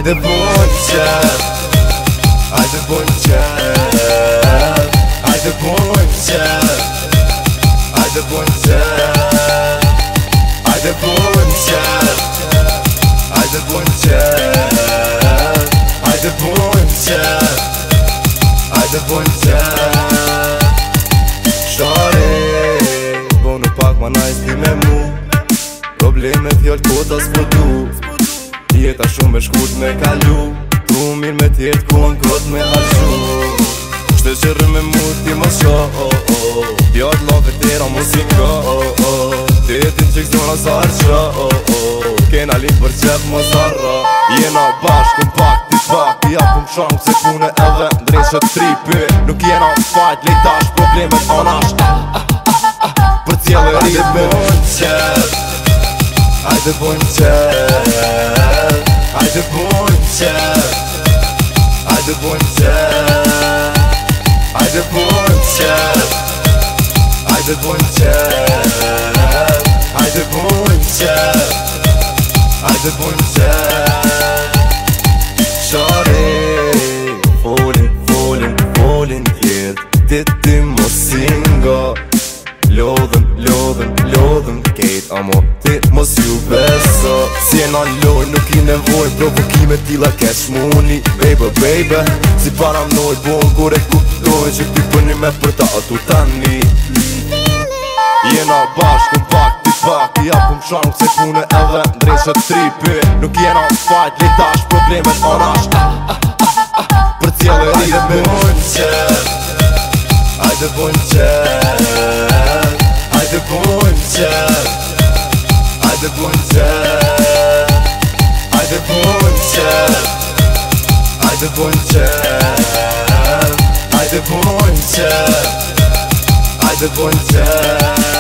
Hajde bojnë qef, hajde bojnë qef, hajde bojnë qef, hajde bojnë qef, hajde bojnë qef, hajde bojnë qef, hajde bojnë qef, hajde bojnë qef. Shari, bonu pak ma najs ti me mu, probleme fjallë kota s'podu, jeta shumë e shkurt me kalu, tu mirë me tjetë ku në kot me halshu. Shte qërë me mu ti më sho, pjot love tjera muzika, tjetin që këzona sarqa, kena lin për qep më zarra. Jena bashkë në pak ti pak, ti apëm shank se pune edhe ndreshet tripi. Nuk jena fajt, lejtash problemet anash, për cjellë e rritë me qep. Hajde bojnë qef, hajde bojnë qef, hajde bojnë qef, hajde bojnë qef, hajde bojnë qef, hajde bojnë qef, hajde bojnë qef. Shari, folin tjetë, ti mos singa, lodhen kejt, amo ti mos ju beso. Si e na loj, nuk i nevoj, provokime tila kesh muni. Baby, si para mnoj, bon kur e kuptoj që ty përni me për ta atu tani. Jena bashkë në pak ti pak, i apëm shank se pune edhe ndreshet tripi. Nuk jena fajt, lejtash problemet anash, për cjellë e rritë me qef. Hajde bojnë qef, hajde bojnë qef, hajde bojnë qef, hajde bojnë qef, hajde bojnë qef, hajde bojnë qef, hajde bojnë qef.